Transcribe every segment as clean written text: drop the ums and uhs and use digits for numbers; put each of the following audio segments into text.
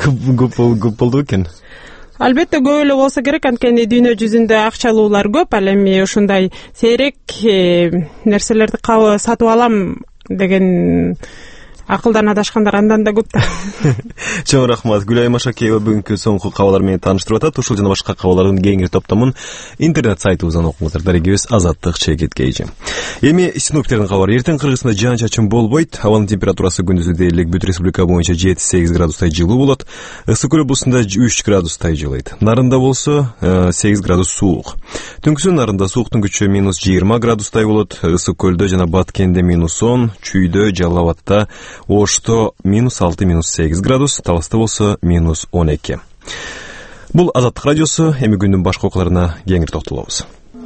көп болду экен. Албетте көп эле болсо керек, анткени дүйнө жүзүндө акчалуулар көп. Ал эми ушундай сейрек нерселерди сатып алам деген акылдан адашкандар андан да көп да. Чоң рахмат. Гүлайым Ашакеева бүгүнкү соңку кабарлар менен тааныштырып атат. Ушул жана башка кабарлардын кеңири топтомун интернет сайтыбыздан окуңуздар. Дарегибиз Азаттык ЧКТ. Эми синоптиктердин кабары. Эртең Кыргызстанда жаан-чачын болбойт. Абанын температурасы күндүзү дээрлик бүт республика боюнча 7-8 градустай жылуу болот. Ысык көл облусунда 3 градустай жылыйт. Нарында болсо 8 градус суук. Түнкүсүн Нарында сууктун күчү -20 градустай болот. Ысык көлдө жана Баткенде -10, Чүйдө, Жалал Абадта, Ошто -6, -8 градус, Таласта болсо -12. Бул Азаттык радиосу. Эми күндүн башка окуяларына кеңири токтолобуз.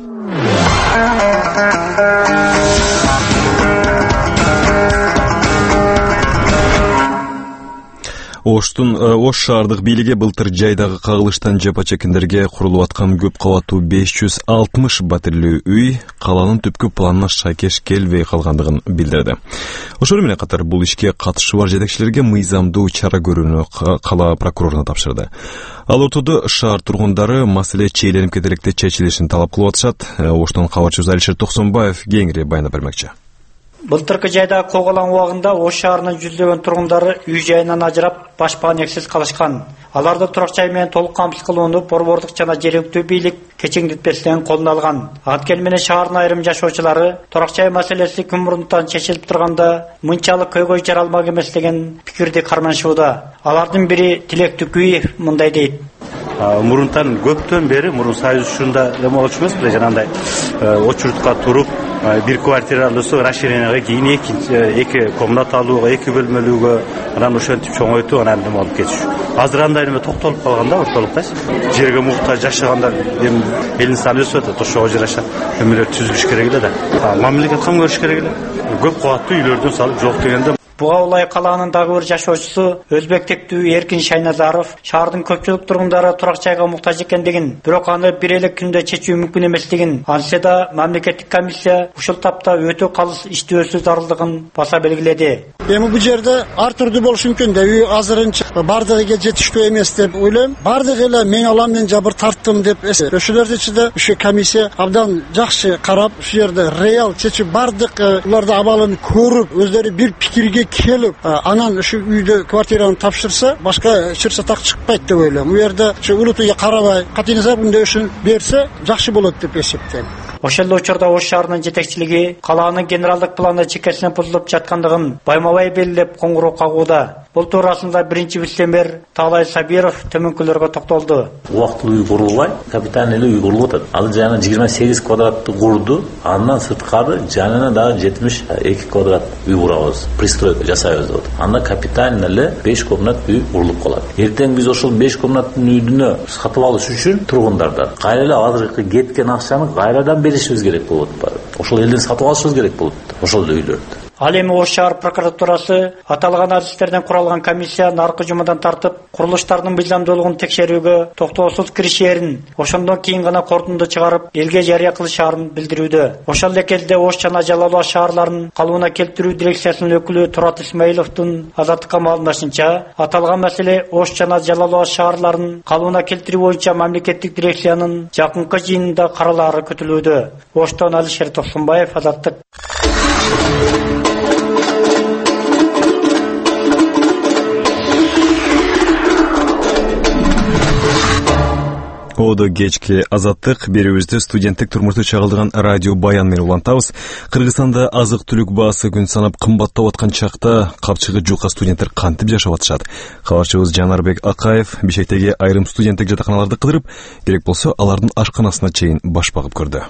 Ош шаардык бийлиги былтыр жайдагы кагылыштан жапа чеккендерге курулуп аткан көп кабаттуу 560 батирлүү үй каланын түпкү планына шайкеш келбей калгандыгын билдирди. Ошол менен катар бул ишке катышы бар жетекчилерге мыйзамдуу чара көрүүнү кала прокуроруна тапшырды. Ал ортодо шаар тургундары маселе чейленип кетеректе чечилишин талап кылып атышат. Оштон кабарчыбыз Алишер Токсонбаев кеңири баяндап бермекчи. Былтыркы жайда колголан убагында Ош шаарынын жүздөгөн тургундары үй жайынан ажырап, башпаанексиз калышкан. Аларды турак жай менен толук камсыз кылууну борбордук жана жергиликтүү бийлик кечиңдетпестен колуна алган. Анткени менен шаардын айрым жашоочулары турак жай маселеси күн мурунтан чечилип турганда мынчалык көйгөй жаралмак эмес деген пикирди карманышууда. Алардын бири Тилек Түкүев мындай дейт. Мурунтан көптөн бери мурун союзчунда эмолчу эмес, жанагындай очередка туруп, бир квартиралуусу расширенияга кийин эки комнаталууга, эки бөлмөлүүгө, анан ошентип чоңойтуп, анан эме алып кетиш. Азыр андай эме токтолуп калганда ортолуктачы. Жерге муктаж жашагандар эми элдин саны өсүп атат, ошого жараша эмелер түзүлүш керек эле да. Мамлекет кам көрүш керек эле. Көп кабаттуу үйлөрдүн салып жок дегенде. Буга улай калаанын дагы бир жашоочусу Өзбектектүү Эркин Шайназаров шаардын көпчүлүк тургундары турак жайга муктаж экендигин, бирок аны бир эле күндө чечүү мүмкүн эместигин, антсе да мамлекеттик комиссия ушул тапта өтө калыс иштөөсү зарылдыгын баса белгиледи. Эми бул жерде ар түрдүү болушу мүмкүн да. Үй азырынча бардыгыга жетиштүү эмес деп ойлойм. Бардыгы эле мен алам, мен жабыр тарттым деп эсеп. Ошолордун ичинде ушу комиссия абдан жакшы карап, ушул жерде реал чечүү бардык уларды абалын көрүп, өздөрү бир пикирге келип, анан ушу үйдө квартираны тапшырса, башка чырса так чыкпайт деп ойлойм. Бул жерде ушу улутуга карабай, катынаса мындай ушун берсе жакшы болот деп эсептейм. Ошол эле учурда Ош шаарынын жетекчилиги калаанын генералдык планы чекесине бузулуп жаткандыгын байма-бай белгилеп коңгуроо кагууда. Бул туурасында биринчи вице-мэр Таалай Сабиров төмөнкүлөргө токтолду. Убактылуу үй курулбай, капитальный эле үй курулуп атат. Ал жана 28 квадраттык курду, андан сырткары жанына дагы 72 квадрат үй курабыз. Пристройка жасайбыз деп. Анда капитальный эле 5 комнат үй курулуп калат. Эртең биз ошол 5 комнаттын үйдүнө сатып алыш үчүн тургундардан кайра эле азыркы кеткен акчаны кайрадан беришибиз керек болот. Ошол элден сатып алышыбыз керек болот. Ошол үйлөрдү. Ал эми Ош шаар прокуратурасы аталган адистерден куралган комиссия наркы жумадан тартып, курулуштардын мыйзамдуулугун текшерүүгө токтоосуз киришээрин, ошондон кийин гана корутунду чыгарып, элге жарыя кылышаарын билдирүүдө. Ошол эле кезде Ош жана Жалал Абад шаарларынын калыбына келтирүү дирекциясынын өкүлү Турат Исмаиловдун азаттыкка маалымдашынча, аталган маселе Ош жана Жалал Абад шаарларынын калыбына келтирүү боюнча мамлекеттик дирекциянын жакынкы жыйынында каралаары күтүлүүдө. Оштон Алишер Токсонбаев, Азаттык. Оодо кечки Азаттык берүүбүздө студенттик турмушту чагылдырган радио баян менен улантабыз. Кыргызстанда азык-түлүк баасы күн санап кымбаттап аткан чакта капчыгы жука студенттер кантип жашап атышат? Кабарчыбыз Жанарбек Акаев Бишкектеги айрым студенттик жатаканаларды кыдырып, керек болсо алардын ашканасына чейин баш багып көрдү.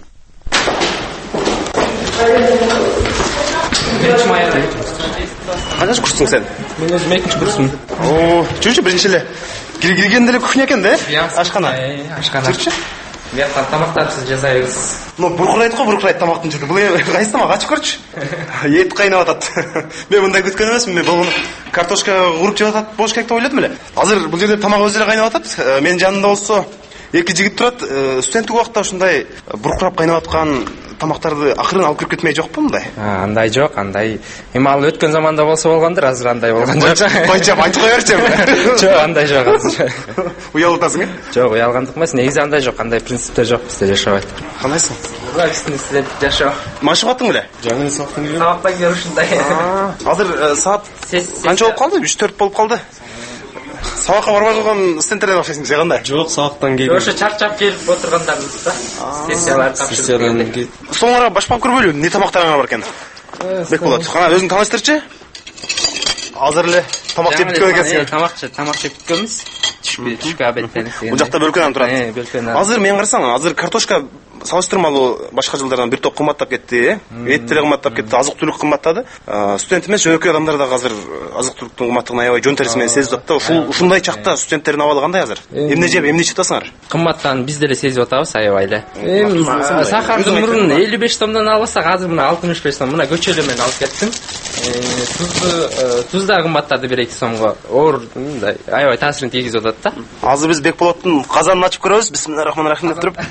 Канча курстуң сен? Мен өзүм экинчи курсумун. Жүрчү биринчи эле. Киргенде эле кухня экен да? Ашкана. Ашкана. Жүрчү. Бияктан тамактарыбызды жасайбыз. Буркурайт го, буркурайт тамактын жүрдү. Бул кайсы тамак ачып көрчү. Эт кайнап атат. Мен мындай күткөн эмесмин. Мен болгону картошка уруп жеп атат болуш керек деп ойлодум эле. Азыр бул жерде тамак өзү эле кайнап атат. Менин жанымда болсо эки жигит турат. Студенттик убакта ушундай буркурап кайнап аткан тамактарды акырын алып кирип кетмей жокпу мындай? Андай жок, андай. Эми ал өткөн заманда болсо болгондур, азыр андай болгон жок. Байча айтып кой берчи. Жок, андай жок азыр. Уялып атасың, Жок, уялгандык эмес, негизи андай жок, андай принциптер жок бизде жашабайт. Кандайсың? Биздин студент жашоо. Машык аттың беле? Жаңы сабактан келген. Сабактан келип ушундай. Азыр саат канча болуп калды? 3-4 болуп калды. Сабакка барбай калган студенттерден окшойсуң, сен кандай? Жок, сабактан келген. Ошо чарчап келип отургандарбыз да. Сессиялар тапшырып. Соңора башпан көрбөйлү, эмне тамактарыңар бар экен? Бекболот, кана өзүң тааныштырчы? Азыр эле тамак жеп бүткөн экенсиң. Тамак жеп бүткөнбүз. Түшкү обедтен. Бул жакта бөлкөн турат. Бөлкөн. Азыр мен карасаң, азыр картошка салыштырмалуу башка жылдардан бир топ кымбаттап кетти, эт деле кымбаттап кетти, азык-түлүк кымбаттады. Студент эмес, жөнөкөй адамдар да азыр азык-түлүктүн кымбаттыгын аябай жон терisi менен сезип атат да. Ушундай чакта студенттердин абалы кандай азыр? Эмне жеп, эмне ичип атасыңар? Кымбаттан биз деле сезип атабыз аябай эле. Сахарды мурун 55 сомдон алсак, азыр мына 65 сом. Мына көчөлө мен алып кеттим. Туз да кымбаттады 1-2 сомго. Оор мындай аябай таасирин тийгизип атат да. Азыр биз Бекболоттун казанын ачып көрөбүз. Бисмиллахиррахманиррахим деп туруп.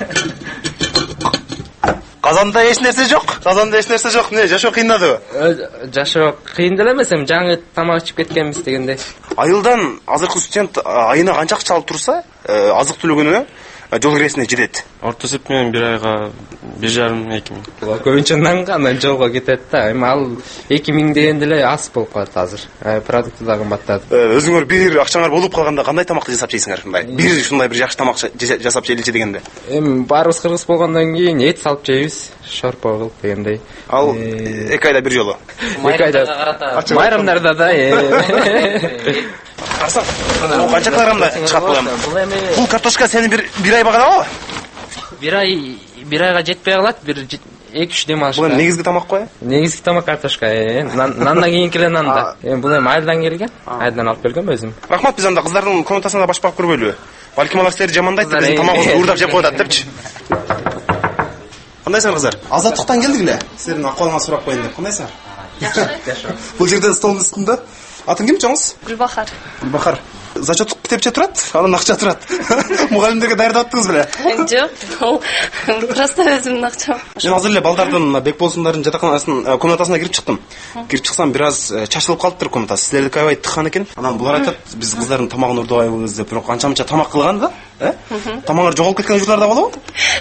Казанда эч нерсе жок. Эмне, жашоо кыйындадыбы? Жашоо кыйын деле эмес, эми жаңы тамак ичип кеткенбиз дегендей. Айылдан азыркы студент айына канча акча алып турса, азык-түлүгүнө жол киресине жетет. Орто эсеп менен бир айга 1,5-2 миң. Көбүнчө нанга анан жолго кетет да. Эми ал 2 миң дегенде эле аз болуп калат азыр. Продукты да кымбаттады. Өзүңөр бир акчаңар болуп калганда кандай тамакты жасап жейсиңер мындай? Бир ушундай бир жакшы тамак жасап жейличи дегенде. Эми баарыбыз кыргыз болгондон кийин эт салып жейбиз. Шорпо кылып дегендей. Ал 2 айда бир жолу. 2 айда. Майрамдарда да. Карасаң, канча килограммда чыгат бул эми? Бул картошка сени бир ай багадабы? Бир айга жетпей калат, 2-3 дем алыш. Бул негизги тамак кой? Негизги тамак картошка. Нандан кийинки эле нанда. Бул эми айылдан келген. Айылдан алып келгем өзүм. Рахмат, биз анда кыздардын комнатасына да башпак көрбөйлү. Балким алар силерди жамандайт, биздин тамагыбызды уурдап жеп коет депчи. Кандайсыңар кыздар? Азаттыктан келдик эле. Силердин акыбалыңарды сурап коеюн деп. Кандайсыңар? Жакшы. Бул жерде столдун үстүндө. Атын ким жоңуз? Гүлбахар. Гүлбахар. Зачет китепче турат, анан акча турат. Мугалимдерге даярдаттыңыз беле? Жок. Просто өзүмдүн акчам. Мен азыр эле балдардын Бекболсундардын жатаканасынын комнатасына кирип чыктым. Кирип чыксам бир аз чачылып калыптыр комнатасы. Силердики аябай тыккан экен. Анан булар айтат, биз кыздардын тамагын урдубайбыз деп, бирок канча-манча тамак кылган да? Тамагыңар жоголуп кеткен учурлар да болобу?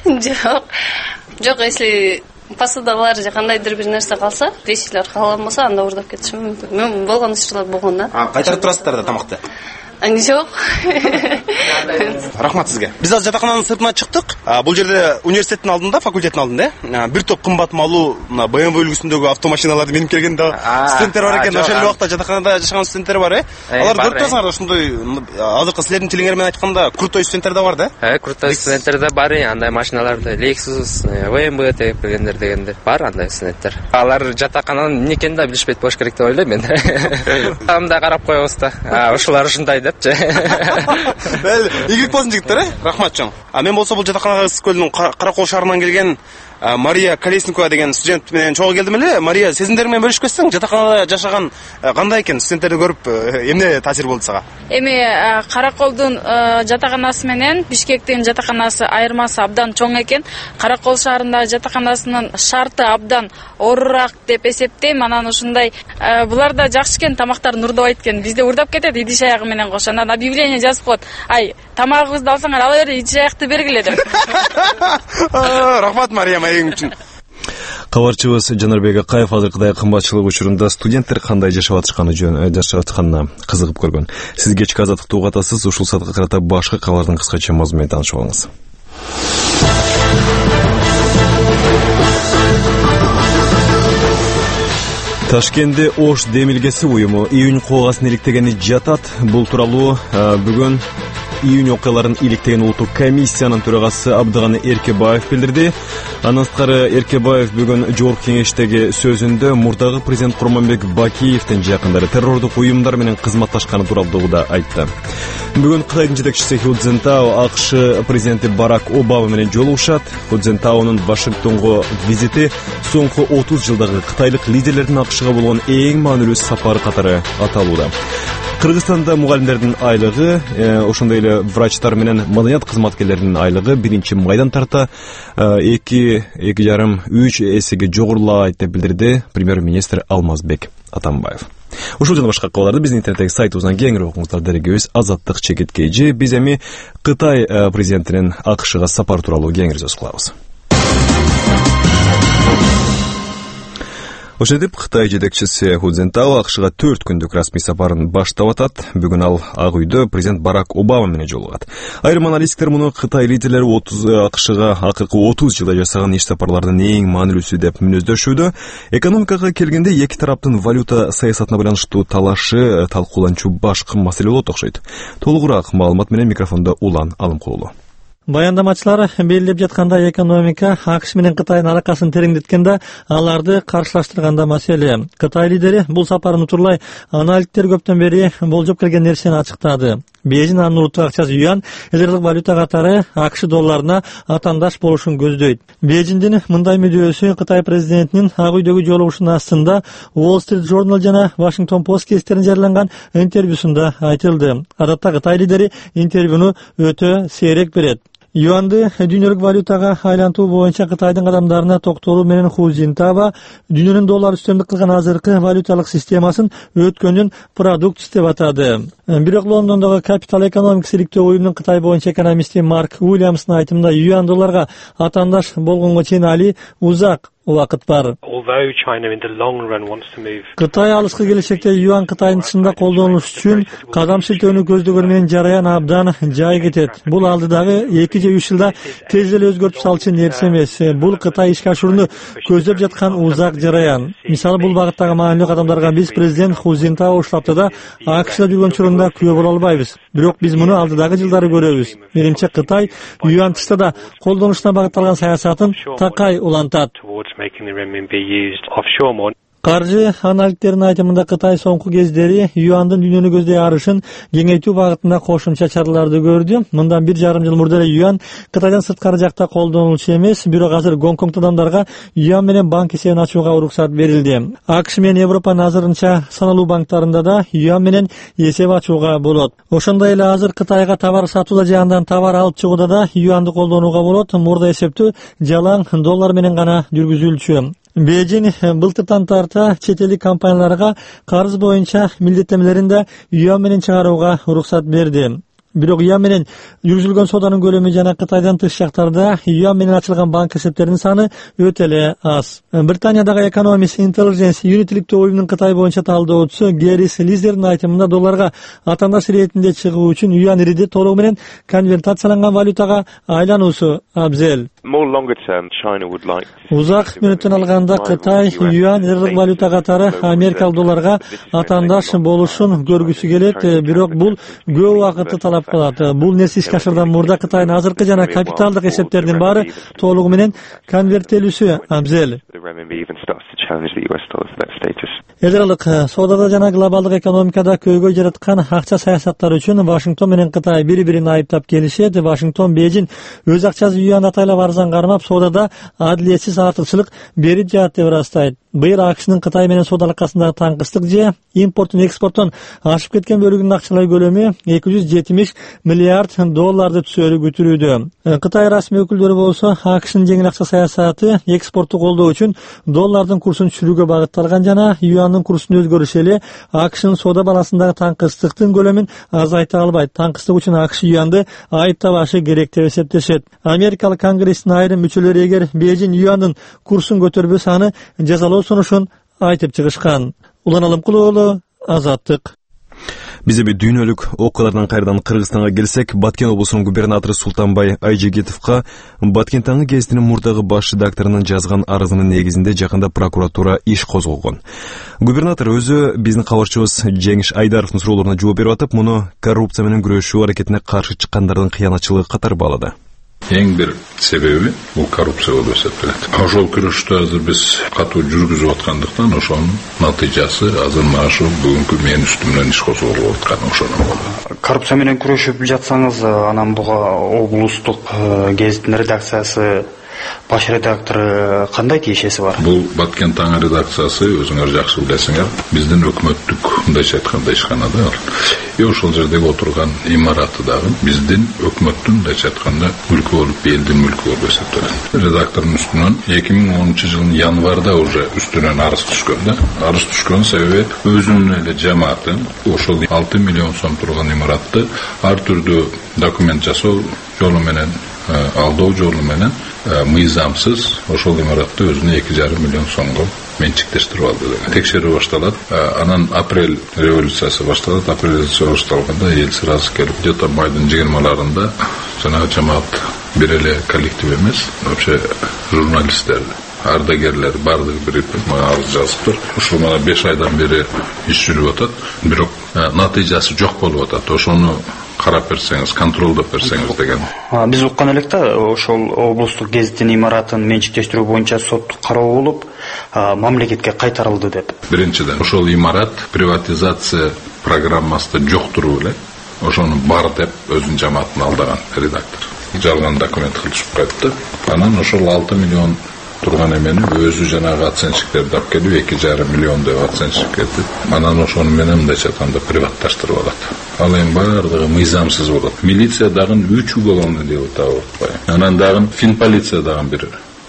Жок, если посудалар же кандайдыр бир нерсе калса, вещилер калган болсо, анда уурдап кетиши мүмкүн. Мен болгон учурлар болгон да. Кайтарып турасыздар да тамакты? Жок. Рахмат сизге. Биз азыр жатакананын сыртына чыктык. Бул жерде университеттин алдында, факультеттин алдында, бир топ кымбат малуу BMW үлгүсүндөгү автомашиналарды минип келген да студенттер бар экен. Ошол убакта жатаканада жашаган студенттер бар, Алар көрүп турасыңар, ошондой азыркы силердин тилиңер менен айтканда крутой студенттер да бар да? Крутой студенттер да бар, андай машиналарды Lexus, BMW деп келгендер дегендер бар, андай студенттер. Алар жатакананын эмне экенин да билишпейт болуш керек деп ойлойм мен. Тамда карап коебуз да. Ошолар ушундай депчи. Игилик болсун жигиттер, Рахмат чоң. Мен болсо бул жатаканага Ысык көлүнүн Каракол шаарынан келген Мария Колесникова деген студент менен чогуу келдим эле. Мария, сезимдериң менен бөлүшүп кетсең, жатаканада жашаган кандай экен? Студенттерди көрүп, эмне таасир болду сага? Эми Караколдун жатаканасы менен Бишкектин жатаканасы айырмасы абдан чоң экен. Каракол шаарындагы жатаканасынын шарты абдан оорураак деп эсептейм. Анан ушундай булар да жакшы экен, тамактарын урдабайт экен. Бизде урдап кетет идиш аягы менен кошо. Анан объявление жазып коет. Ай, тамагыңызды алсаңар ала бер, идиш аякты бергиле деп. Рахмат Мария, маегиң үчүн. Кабарчыбыз Жанарбек Акаев азыркыдай кымбатчылык учурунда студенттер кандай жашап атканына кызыгып көргөн. Сиз кечки азаттыкты угатасыз, ушул саатка карата башка кабардын кыскача мазмунун менен таанышып алыңыз. Ташкентте Ош демилгеси уюму июнь коогасын иликтегени жатат. Бул тууралуу бүгүн июнь окуяларын иликтеген улуттук комиссиянын төрагасы Абдыганы Эркебаев билдирди. Андан сырткары Эркебаев бүгүн жогорку кеңештеги сөзүндө мурдагы президент Курманбек Бакиевдин жакындары террордук уюмдар менен кызматташканы тууралуу да айтты. Бүгүн Кытайдын жетекчиси Ху Цзинтао АКШ президенти Барак Обама менен жолугушат. Ху Цзинтаонун Вашингтонго визити соңку 30 жылдагы кытайлык лидерлердин АКШга болгон эң маанилүү сапары катары аталууда. Кыргызстанда мугалимдердин айлыгы, ошондой эле врачтар менен маданият кызматкерлеринин айлыгы 1-майдан тарта 2,5-3 эсеге жогорулайт деп билдирди премьер-министр Алмазбек Атамбаев. Ушул жана башка кабарларды биздин интернеттеги сайтыбыздан кеңири окуңуздар. Дарегибиз Азаттык Чекиткейжи. Биз эми Кытай президентинин АКШга сапар тууралуу кеңири сөз кылабыз. Ошентип, Кытай жетекчиси Ху Цзинтао АКШга 4 күндүк расмий сапарын баштап атат. Бүгүн ал Ак үйдө президент Барак Обама менен жолугат. Айрым аналитиктер муну Кытай лидерлери АКШга акыркы 30 жылда жасаган иш сапарлардын эң маанилүүсү деп мүнөздөшүүдө. Экономикага келгенде эки тараптын валюта саясатына байланыштуу талашы талкууланчу башкы маселе болот окшойт. Толугураак маалымат менен микрофондо Улан Алымкулуу. Баяндамачылар белгилеп жатканда экономика АКШ менен Кытайдын аракасын тереңдеткенде аларды каршылаштырганда маселе. Кытай лидери бул сапарын утурлай аналитиктер көптөн бери болжоп келген нерсени ачыктады. Бейжин анын улуттук акчасы юан элдик валюта катары АКШ долларына атаандаш болушун көздөйт. Бейжиндин мындай мүдөөсү Кытай президентинин Ак үйдөгү жолугушунун астында Wall Street Journal жана Washington Post кестерин жарыяланган интервьюсунда айтылды. Адатта Кытай лидери интервьюну өтө сейрек берет. Юанды дүйнөлүк валютага айлантуу боюнча Кытайдын кадамдарына токтолуу менен Ху Цзинтао дүйнөнүн доллар үстөмдүк кылган азыркы валюталык системасын өткөндүн продуктысы деп атады. Бирок Лондондогу Capital Economics иликтөө уюмунун Кытай боюнча экономисти Марк Уильямстын айтымында юан долларга атаандаш болгонго чейин али узак убакыт бар. Кытай алыскы келечекте юан Кытайдын тышында колдонулуш үчүн кадам шилтөөнү көздөгөнү менен жараян абдан жай кетет. Бул алдыдагы 2 же 3 жылда тез эле өзгөртүп салчу нерсе эмес. Бул Кытай ишке ашырууну көздөп жаткан узак жараян. Мисалы бул багыттагы маанилүү кадамдарга биз президент Ху Цзинтао уштапты АКШда жүргөн чорунда күбө боло албайбыз. Бирок биз муну алдыдагы жылдары көрөбүз. Менимче Кытай юан тышта да колдонушуна багытталган саясатын такай улантат. Каржы аналитиктердин айтымында Кытай соңку кездери юандын дүйнөнү көздөй арышын кеңейтүү багытында кошумча чараларды көрдү. Мындан 1,5 жыл мурда юан Кытайдан сырткары жакта колдонулчу эмес, бирок азыр Гонконг адамдарга юан менен банк эсебин ачууга уруксат берилди. АКШ менен Европанын азырынча саналуу банктарында да юан менен эсеп ачууга болот. Ошондой эле азыр Кытайга товар сатууда же андан товар алып чыгууда да юанды колдонууга болот. Мурда эсептүү жалаң доллар менен гана жүргүзүлчү. Бейжин былтыртан тарта чет элдик компанияларга карыз боюнча милдеттемелерин да юан менен чыгарууга уруксат берди. Бирок юан менен жүргүзүлгөн сооданын көлөмү жана Кытайдан тыш жактарда юан менен ачылган банк эсептеринин саны өтө эле аз. Британиядагы Economist Intelligence юнитликтүү уюмунун Кытай боюнча талдоочусу Геррис Лизердин айтымында долларга атаандаш иретинде чыгуу үчүн юан ириди толугу менен конвертацияланган валютага айлануусу абзел. Узак мүнөттөн алганда Кытай юан ирлик валюта катары америкалык долларга атаандаш болушун көргүсү келет, бирок бул көп убакытты талап кылат. Бул нерсе ишке ашырдан мурда Кытайдын азыркы жана капиталдык эсептердин баары толугу менен конверттелүүсү абзел. Эдералык соодада жана глобалдык экономикада көйгөй жараткан акча саясаттары үчүн Вашингтон менен Кытай бири-бирин айыптап келишет. Вашингтон Бейжин өз акчасы юан атайлап арзан кармап соодада адилетсиз артыкчылык берип жатат деп ырастайт. Быйыл АКШнын Кытай менен соода алакасындагы таңкыстык же импорттун экспорттон ашып кеткен бөлүгүнүн акчалай көлөмү 270 миллиард долларды түзөрү күтүлүүдө. Кытай расмий өкүлдөрү болсо АКШнын жеңил акча саясаты экспортту колдоо үчүн доллардын курсун түшүрүүгө багытталган жана юандын курсунун өзгөрүшү эле АКШнын соода балансындагы таңкыстыктын көлөмүн азайта албайт. Таңкыстык үчүн АКШ юанды айыптабашы керек деп эсептешет. Америкалык конгресстин айрым мүчөлөрү эгер Бейжин юандын курсун көтөрбөсө аны жазалоо сунушун айтып чыгышкан. Улан Алымкулуу, Азаттык. Биз эми дүйнөлүк окуялардан кайрадан Кыргызстанга келсек, Баткен облусунун губернатору Султанбай Айжегитовго Баткен таңы гезитинин мурдагы баш редакторунун жазган арызынын негизинде жакында прокуратура иш козгогон. Губернатор өзү биздин кабарчыбыз Жеңиш Айдаровдун суроолоруна жооп берип атып, муну коррупция менен күрөшүү аракетине каршы чыккандардын кыянатчылыгы катары баалады. Эң бир себеби бул коррупция болуп эсептелет. Ошол күрөштү азыр биз катуу жүргүзүп аткандыктан ошонун натыйжасы азыр мына ошо бүгүнкү менин үстүмдөн иш козголуп аткан ошондон болду. Коррупция менен күрөшүп жатсаңыз, анан буга облустук гезиттин редакциясы баш редактору кандай тиешеси бар? Бул Баткен таңы редакциясы өзүңөр жакшы билесиңер, биздин өкмөттүк мындайча айтканда ишканада бар. Ошол жердеги отурган имараты дагы биздин өкмөттүн мындайча айтканда мүлкү болуп, элдин мүлкү болуп эсептелет. Редактордун үстүнөн 2010-жылдын январда уже үстүнөн арыз түшкөн да. Арыз түшкөн себеби өзүнүн эле жамааты ошол 6 миллион сом турган имаратты ар түрдүү документ жасоо жолу менен, алдоо жолу менен мыйзамсыз ошол имаратты өзүнө 2,5 миллион сомго менчиктештирип алды деген. Текшерүү башталат. Анан апрель революциясы башталат. Апрель революциясы башталганда эл сразу келип, где-то майдын 20-ларында жанагы жамаат бир эле коллектив эмес, вообще журналисттер, ардагерлер бардыгы бирип арыз жазыптыр. Ушул мына 5 айдан бери иш жүрүп атат, бирок натыйжасы жок болуп атат. Ошону карап берсеңиз, контролдоп берсеңиз деген. Биз уккан элек да, ошол облустук гезиттин имаратын менчиктештирүү боюнча соттук кароо болуп, мамлекетке кайтарылды деп. Биринчиден, ошол имарат приватизация программасында жок туруп эле, ошону бар деп өзүнүн жамаатын алдаган редактор. Жалган документ кылышып кайтты. Анан ошол 6 миллион турган эмени өзү жанагы оценщиктерди алып келип 2,5 миллион деп оценщик кетти. Анан ошону менен мындайча айтканда приватташтырып алат. Ал эми бардыгы мыйзамсыз болот. Милиция дагы 3 уголовный дело таап атпайбы. Анан дагы финполиция дагы бир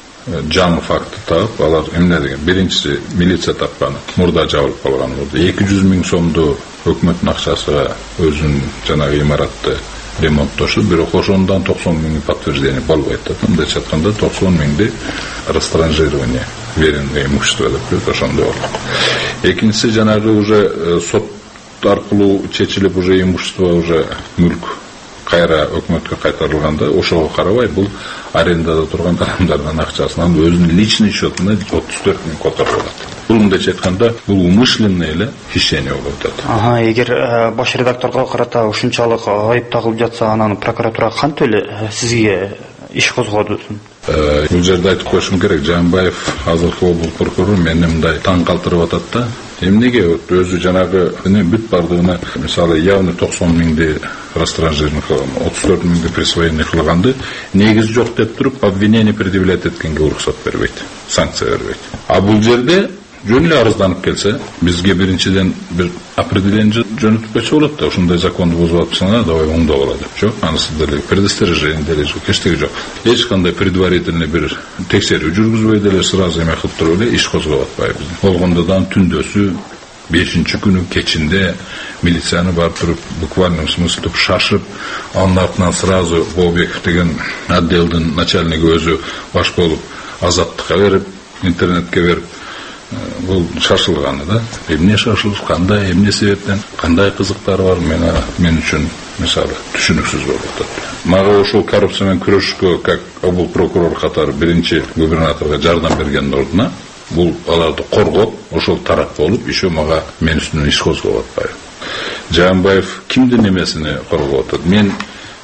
жамы факты таап, алар эмне деген. Биринчиси милиция тапкан, мурда жабылып калган болду. 200 миң сомду өкмөттүн акчасыга өзүнүн жанагы имаратты ремонттошу, бирок ошондон 90 миң подтверждение болбойт. Мындайча айтканда 90 миңди растранжирование веренное имущество деп коет, ошондой болду. Экинчиси жанагы уже сот аркылуу чечилип уже имущество уже мүлк кайра өкмөткө кайтарылганда ошого карабай бул арендада турган адамдардын акчасынан өзүнүн личный счетуна 34 миң которуп алат. Бул мындайча айтканда бул умышленное эле хищение болуп атат. Эгер баш редакторго карата ушунчалык айып тагылып жатса, анан прокуратура кантип эле сизге иш козгоду? Бул жерде айтып коюшум керек, Жаанбаев азыркы облус прокурору мени мындай таң калтырып атат да. Эмнеге өзү жанагы бүт бардыгына, мисалы, явный 90 миңди растранжирование кылган, 34 миңди присвоение кылганды, негиз жок деп туруп обвинение предъявлять эткенге уруксат бербейт, санкция бербейт. А бул жерде жөн эле арызданып келсе, бизге биринчиден бир определение жөнөтүп койсо болот да, ушундай законду бузуп атсаңар, давай оңдоп ала деп. Жок, анысы деле предостережение деле жок, эчтеге жок. Эч кандай предварительный бир текшерүү жүргүзбөй деле сразу эме кылып туруп эле иш козгоп атпайбыз. Болгондо да түндөсү 5-күнү кечинде милицияны барып туруп, буквально смысле шашып, анын артынан сразу Бобеков деген отделдин начальниги өзү баш болуп Азаттыкка берип, интернетке берип, бул шашылганы да. Эмне шашылып, кандай, эмне себептен, кандай кызыктары бар, мен үчүн мисалы түшүнүксүз болуп атат. Мага ошол коррупция менен күрөшүүгө, как облус прокурор катары биринчи губернаторго жардам бергендин ордуна, бул аларды коргоп, ошол тарап болуп, еще мага мен үстүнөн иш козгоп атпайбы. Жаанбаев кимдин эмесини коргоп атат? Мен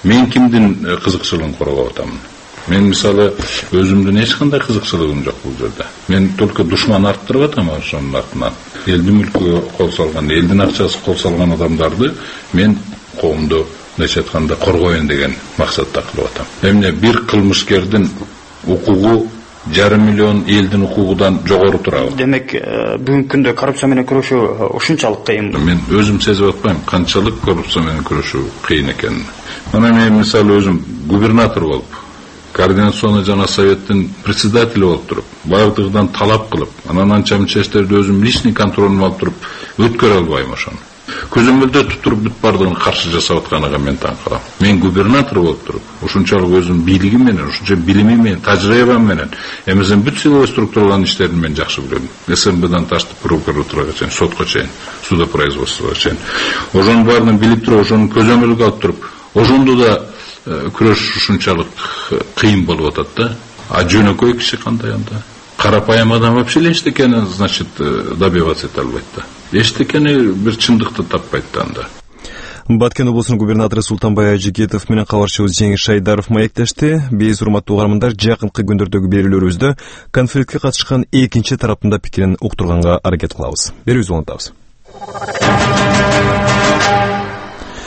кимдин кызыкчылыгын коргоп атамын? Мен мисалы өзүмдүн эч кандай кызыкчылыгым жок бул жерде. Мен только душман арттырып атам ошонун артынан. Элдин мүлкүгө кол салган, элдин акчасы кол салган адамдарды мен коомду мындайча айтканда коргоюн деген максатта кылып атам. Эмне бир кылмышкердин укугу 1,5 миллион элдин укугудан жогору турабы? Демек, бүгүнкү күндө коррупция менен күрөшүү ушунчалык кыйын. Мен өзүм сезип атпайм канчалык коррупция менен күрөшүү кыйын экенин. Мына мен мисалы өзүм губернатор болуп, координационный жана советтин председатели болуп туруп, бардыгынан талап кылып, анан анча мынча иштерди өзүм личный контролум алып туруп, өткөрө албайм ошону. Көзөмөлдө туруп бүт бардыгын каршы жасап атканыга мен таң калам. Мен губернатор болуп туруп, ушунчалык өзүнүн бийлигим менен, ушунча билими менен, тажрыйбам менен, эмесен бүт силовой структуралардын иштерин мен жакшы билем. СМБдан тартып прокуратурага чейин, сотко чейин, судопроизводствого чейин. Ошонун баарын билип туруп, ошонун көзөмөлгө алып туруп, ошондо да күрөш ушунчалык кыйын болуп атат да. А жөнөкөй киши кандай анда? Карапайым адам вообще эчтекени, значит, добиваться эте албайт да. Эчтекени бир чындыкты таппайт да анда. Баткен облусунун губернатору Султанбай Ажигетов менен кабарчыбыз Жеңиш Шайдаров маектешти. Биз урматтуу угармандар, жакынкы күндөрдөгү берүүлөрүбүздө конфликтке катышкан экинчи тараптын да пикирин уктурганга аракет кылабыз. Берүүбүздү улантабыз.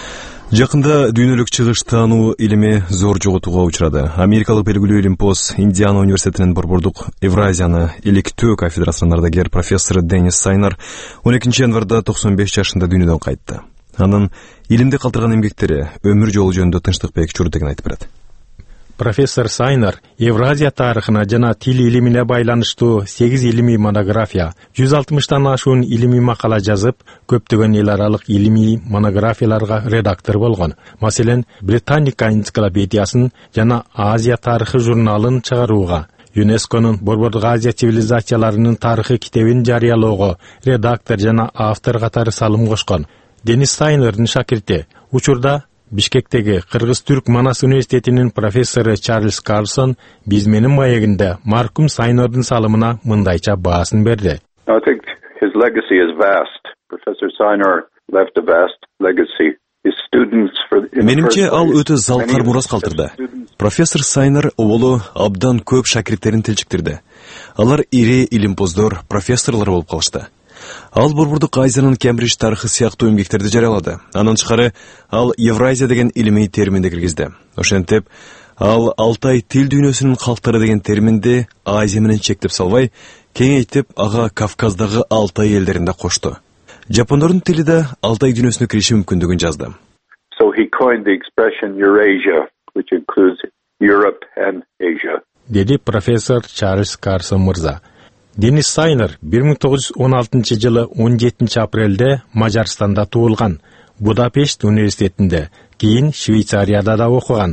Жакында дүйнөлүк чыгыш таануу илими зор жоготууга учурады. Америкалык белгилүү илимпоз Индиана университетинин борбордук Евразияны иликтөө кафедрасынын ардагер профессору Денис Сайнер 12 январда 95 жашында дүйнөдөн кайтты. Анын илимди калтырган эмгектери өмүр жолу жөнүндө Тынчтыкбек Чурдеген айтып берет. Профессор Сайнер Евразия тарыхына жана тил илимине байланыштуу 8 илимий монография, 160тан ашуун илимий макала жазып, көптөгөн эл аралык илимий монографияларга редактор болгон. Маселен, Британика энциклопедиясын жана Азия тарыхы журналын чыгарууга, ЮНЕСКОнун Борбордук Азия цивилизацияларынын тарыхы китебин жарыялоого редактор жана автор катары салым кошкон. Денис Сайнердин шакирти учурда Бишкектеги Кыргыз-Түрк Манас университетинин профессору Чарльз Карлсон биз менин маегинде маркум Сайнердин салымына мындайча баасын берди. I think his legacy is vast. Professor Sayner left a vast legacy. His students Менимче ал өтө залкар мурас калтырды. Профессор Сайнер оболу абдан көп шакирттерин тилчиктирди. Алар ири илимпоздор, профессорлор болуп калышты. Ал Борбордук Азиянын Кембридж тарыхы сыяктуу эмгектерди жарыялады. Анын тышкары ал Евразия деген илимий терминди киргизди. Ошентип, ал Алтай тил дүйнөсүнүн калктары деген терминди Азия менен чектеп салбай, кеңейтип ага Кавказдагы Алтай элдеринде кошту. Жапондордун тили да Алтай дүйнөсүнө кириши мүмкүндүгүн жазды. So he coined the expression Eurasia, which includes Europe and Asia. Dedi профессор Чарльз Карсон мырза. Денис Сайнер 1916 жылы 17 апрелде Мажарстанда туулган. Будапешт университетинде, кийин Швейцарияда да окуган.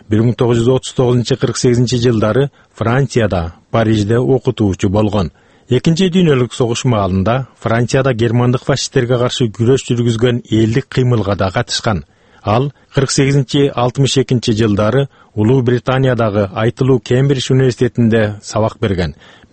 1939-48 жылдары Францияда, Парижде окутуучу болгон. Экинчи дүйнөлүк согуш маалында Францияда германдык фашисттерге каршы күрөш жүргүзгөн элдик кыймылга да катышкан. Ал 48-62 жылдары Улуу Британиядагы айтылуу Кембридж университетинде сабак берген.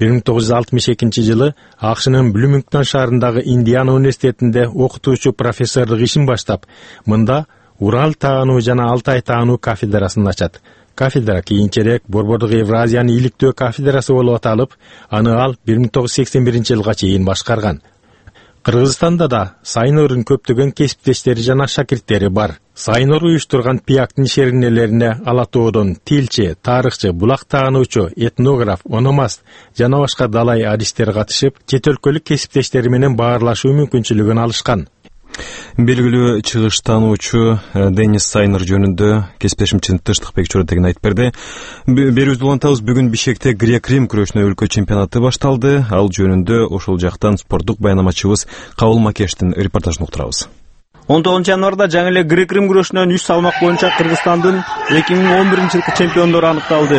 1962 жылы АКШнын Блумингтон шаарындагы Индиана университетинде окутуучу профессорлук ишин баштап, мында Урал таануу жана Алтай таануу кафедрасын ачат. Кафедра кийинчерээк Борбордук Евразияны иликтөө кафедрасы болуп аталып, аны ал 1981 жылга чейин башкарган. Кыргызстанда да Сайнердин көптөгөн кесиптештери жана шакирттери бар. Сайнер уюштурган пияктын шеринелерине Ала Тоодон тилчи, тарыхчы, булак таануучу, этнограф, ономаст жана башка далай адистер катышып, чет өлкөлүк кесиптештери менен баарлашуу мүмкүнчүлүгүн алышкан. Белгилүү чыгыш таануучу Денис Сайнер жөнүндө кесиптешимчи Тынчтыкбек Чурдеген айтып берди. Берүүбүздү улантабыз, бүгүн Бишкекте грек-рим күрөшүнө өлкө чемпионаты башталды. Ал жөнүндө ошол жактан спорттук баянамачыбыз Кабыл Макештин репортажын уктурабыз. 19 январда жаңы эле грек-рим күрөшүнөн 3 салмак боюнча Кыргызстандын 2011 жылкы чемпиондору аныкталды.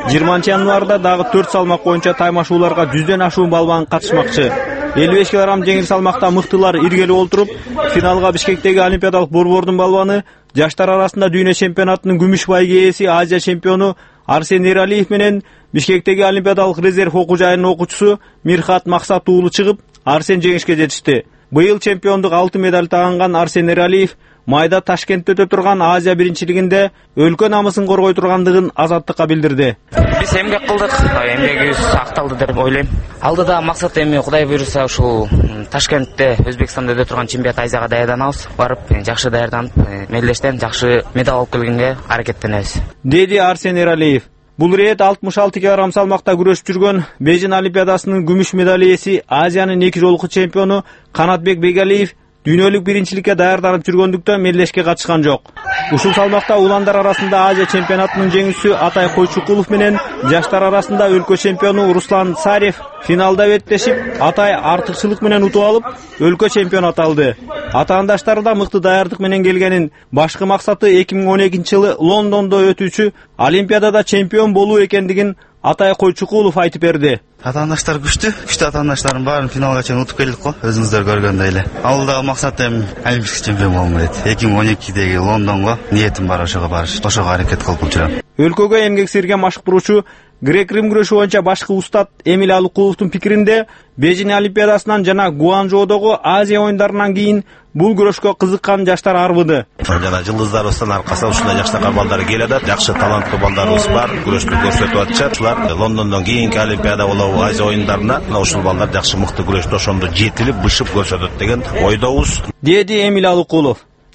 20 январда дагы 4 салмак боюнча таймашууларга 100дөн ашуун балбан катышмакчы. 55 кг жеңил салмакта мыктылар иргелеп олтуруп, финалга Бишкектеги Олимпиадалык борбордун балбаны, жаштар арасында дүйнө чемпионатынын күмүш байге ээси Азия чемпиону Арсен Эралиев менен Бишкектеги Олимпиадалык резерв окуу жайынын окуучусу Мирхат Максат уулу чыгып, Арсен жеңишке жетишти. Быйыл чемпиондук алтын медаль таганган Арсен Эралиев майда Ташкентте өтө турган Азия биринчилигинде өлкө намысын коргой тургандыгын Азаттыкка билдирди. Биз эмгек кылдык, эмгегибиз акталды деп ойлойм. Алдыда максат эми Кудай буйруса ушул Ташкентте Өзбекстанда өтө турган чемпионат Азияга даярданабыз. Барып жакшы даярданып, мелдештен жакшы медаль алып келгенге аракеттенебиз. Деди Арсен Эралиев. Бул рет 66 кг салмакта күрөшүп жүргөн Бейжин Олимпиадасынын күмүш медаль ээси Азиянын 2 жолку чемпиону Канатбек Бегалиев дүйнөлүк биринчиликке даярданып жүргөндүктөн мелдешке катышкан жок. Ушул салмакта уландар арасында Азия чемпионатынын жеңүүчүсү Атай Койчукулов менен жаштар арасында өлкө чемпиону Руслан Царев финалда беттешип, Атай артыкчылык менен утуп алып, өлкө чемпион аталды. Атаандаштары да мыкты даярдык менен келгенин, башкы максаты 2012 жылы Лондондо өтүүчү Олимпиадада чемпион болуу экендигин Атай Койчукулов айтып берди. Атаандаштар күчтүү атаандаштардын баарын финалга чейин утуп келдик го, өзүңүздөр көргөндөй эле. Алдагы максат эми олимпийский чемпион болмок эле. 2012-деги Лондонго ниетим бар, ошого барыш. Ошого аракет кылып жүрөм. Өлкөгө эмгек сирген машыктыруучу грек-рим күрөшү боюнча башкы устат Эмиль Алыкуловдун пикиринде, Бейжин Олимпиадасынан жана Гуанчжоудогу Азия оюндарынан кийин бул күрөшкө кызыккан жаштар арбыды. Жана жылдыздарыбыздын аркасында ушундай жаштар балдар келет, жакшы таланттуу балдарыбыз бар, күрөштү көрсөтүп атышат. Ушулар Лондондон кийинки Олимпиада болобу, Азия оюндарына ушул балдар жакшы мыкты күрөштү ошондо жетилип, бышып көрсөтөт деген ойдобуз. Деди Эмиль Алыкулов.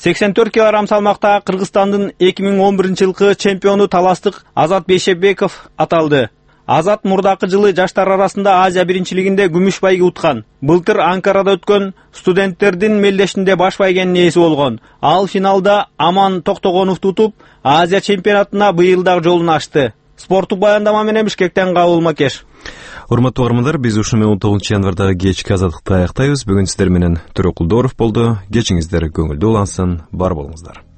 84 кг салмакта Кыргызстандын 2011 жылкы чемпиону таластык Азат Бейшебеков аталды. Азат мурдакы жылы жаштар арасында Азия биринчилигинде күмүш байге уткан. Былтыр Анкарада өткөн студенттердин мелдешинде баш байгенин ээси болгон. Ал финалда Аман Токтогоновду утуп, Азия чемпионатына быйыл дагы жолун ачты. Спорттук баяндама менен Бишкектен Кабыл Макеш. Урматтуу угармандар, биз ушу менен 19 январдагы кечки азаттыкты аяктайбыз. Бүгүн сиздер менен Төрөкулдоров болду. Кечиңиздер көңүлдүү улансын, бар болуңуздар.